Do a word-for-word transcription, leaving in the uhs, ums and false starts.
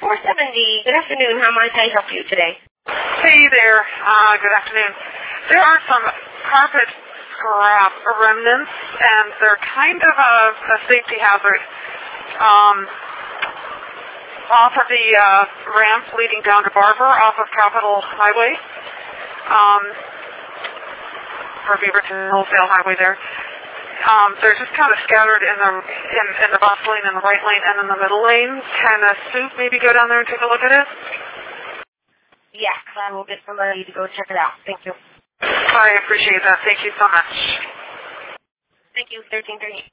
four seventy. Good afternoon. How might I help you today? Hey there. Uh, good afternoon. There are some carpet scrap remnants, and they're kind of a, a safety hazard. Um, off of the uh, ramp leading down to Barber, off of Capitol Highway, um, or Beaverton Wholesale Highway there. Um, they're just kind of scattered in the in, in the bus lane, in the right lane, and in the middle lane. Can a suit maybe go down there and take a look at it? Yeah, I will get somebody to go check it out. Thank you. I appreciate that. Thank you so much. Thank you, thirteen thirty.